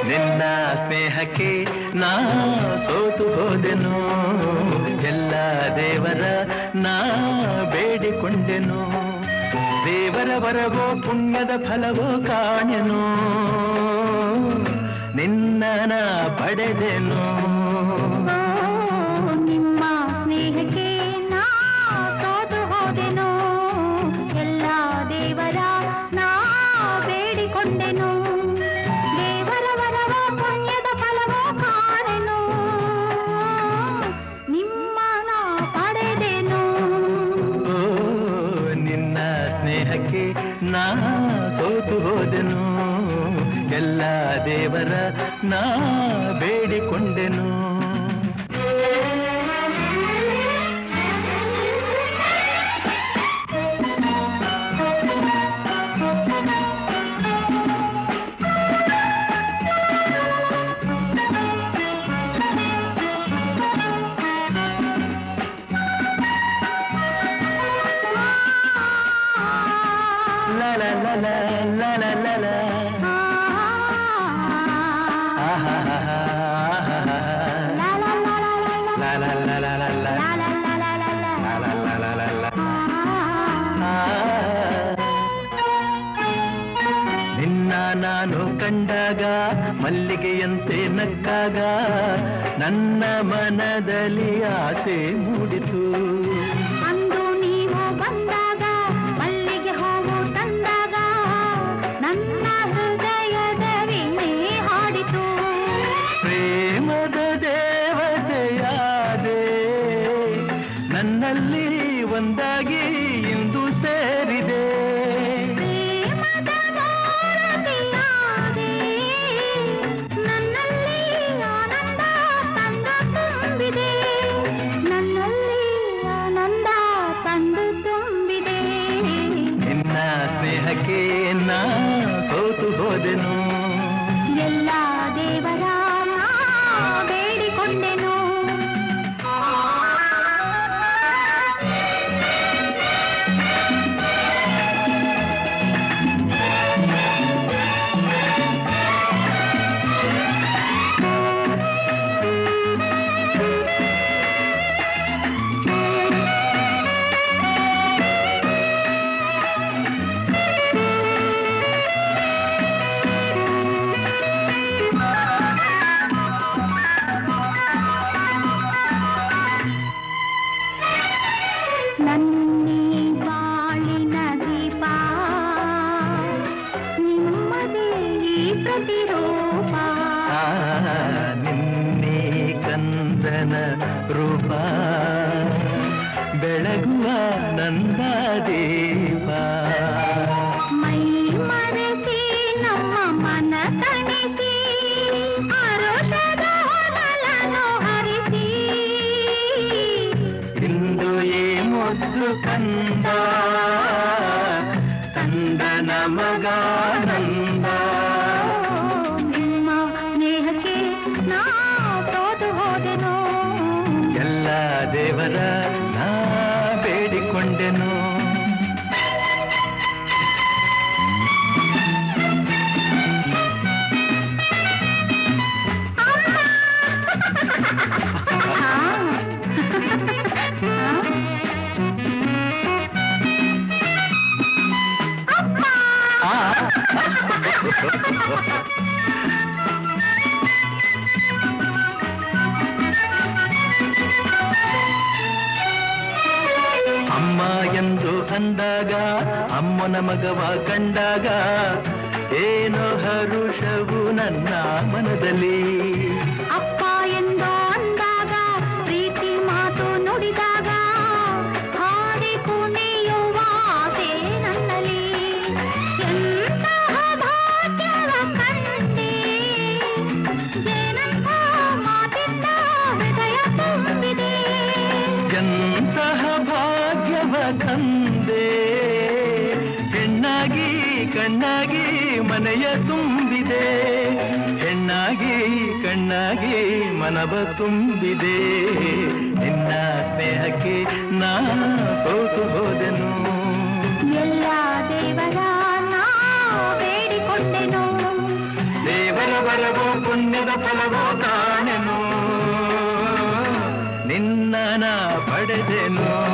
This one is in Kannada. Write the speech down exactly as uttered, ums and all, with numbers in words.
ನಿನ್ನ ಸ್ನೇಹಕ್ಕೆ ನಾ ಸೋತು ಹೋದೆನು, ಎಲ್ಲ ದೇವರ ನಾ ಬೇಡಿಕೊಂಡೆನು, ದೇವರ ವರವೋ ಪುಣ್ಯದ ಫಲವೋ ಕಾಣೆನು, ನಿನ್ನ ನಾ ಪಡೆದೆನು. ನಿಮ್ಮ ಸ್ನೇಹಕ್ಕೆ ನಾ ಸೋತು ಹೋದೆನು, ಎಲ್ಲ ದೇವರ ನಾ ಬೇಡಿಕೊಂಡೆನು, ದೇವರ ವರವ ಪುಣ್ಯದ ಫಲವೋ ಕಾಣೆನು, ನಿಮ್ಮ ನಾ ಪಡೆದೆನು. ನಿನ್ನ ಸ್ನೇಹಕ್ಕೆ ನಾ ಸೋತು ಹೋದೆನು, ಎಲ್ಲ ದೇವರ ನಾ ಬೇಡಿಕೊಂಡೆನು. La la la la la la la la. Ah ah ah ah. La la la la la la. La la la la la la. La la la la la la. La la la la la la. ನಿನ್ನ ನಾನು ಕಂಡಾಗ ಮಲ್ಲಿಗೆಯಂತೆ ನಕ್ಕಾಗ ನನ್ನ ಮನದಲ್ಲಿ ಆಸೆ ಮೂಡಿತು. ಅಂದು ನೀವು ಬಂದಾಗ ಮಲ್ಲಿಗೆ ಹೂವು ತಂದಾಗ ನನ್ನ ಹೃದಯದ ವೀಣೆ ಹಾಡಿತು. ಪ್ರೇಮದ ದೇವತೆಯಾದೆ ನನ್ನಲ್ಲಿ ಒಂದಾಗಿ ಇಂದು ಸೇರಿದೆ. ಪ್ರೇಮದ ಮೂರ್ತಿಯಾದೆ ನನ್ನಲ್ಲಿ ಆನಂದ ತಂದು ತುಂಬಿದೆ, ನನ್ನಲ್ಲಿ ಆನಂದ ತಂದು ತುಂಬಿದೆ. ನಿನ್ನ ಸ್ನೇಹಕ್ಕೆ ನಾ ಸೋತು ಹೋದೆನು, ಎಲ್ಲ ದೇವರ ನಾ ಬೇಡಿಕೊಂಡೆನು. ನನ್ನಿ ಬಾಳಿನ ದೀಪ ನಿಮ್ಮದೇ ಈ ಪ್ರತಿರೂಪ. ಆ ನಿನ್ನೆ ಕಂದನ ರೂಪ ಬೆಳಗುವ ನಂದ ದೀಪ. ಮೈ ಮರೆಸಿ ನಮ್ಮ ಮನ ತಣಿಸಿ ಆರೋಷದ ಹೊನಲನ್ನು ಹರಿಸಿ ಇಂದು ಈ ಮುದ್ದು ಕಂದ ತಂದ ನಮಗಾನಂದ. ನಿಮ್ಮ ಸ್ನೇಹಕ್ಕೆ ನಾ ಸೋತು ಹೋದೆನು, ಎಲ್ಲ ದೇವರ ನಾ ಬೇಡಿಕೊಂಡೆನು. ಅಮ್ಮ ಎಂದು ಅಂದಾಗ ಅಮ್ಮನ ಮಗವ ಕಂಡಾಗ ಏನೋ ಹರುಷವು ನನ್ನ ಮನದಲ್ಲಿ. ಅಪ್ಪ ಎಂದು ಅಂದಾಗ ಪ್ರೀತಿ ಮಾತು ನುಡಿದಾಗ ಹಾಡಿ ಕುಣಿಯುವ ಆಸೆ ನನ್ನಲ್ಲಿ. ಎಂತಹ ಭಾಗ್ಯವ ಕಂಡೆ ಏನಂತ ಮಾತಿಂದ ಹೃದಯ ತುಂಬಿದೆ. ಎಂತಹ ಭಾಗ್ಯವ ತಂದೆ ಹೆಣ್ಣಾಗಿ ಕಣ್ಣಾಗಿ ಮನೆಯ ತುಂಬಿದೆ, ಹೆಣ್ಣಾಗಿ ಕಣ್ಣಾಗಿ ಮನವ ತುಂಬಿದೆ. ನಿನ್ನ ಸ್ನೇಹಕ್ಕೆ ನಾ ಸೋತು ಹೋದೆನು, ಎಲ್ಲ ದೇವರ ನಾ ಬೇಡಿಕೊಂಡೆನು, ದೇವರ ವರವೋ ಪುಣ್ಯದ ಫಲವೋ ಕಾಣೆನು ನಿನ್ನ ನಾ ಪಡೆದೆನು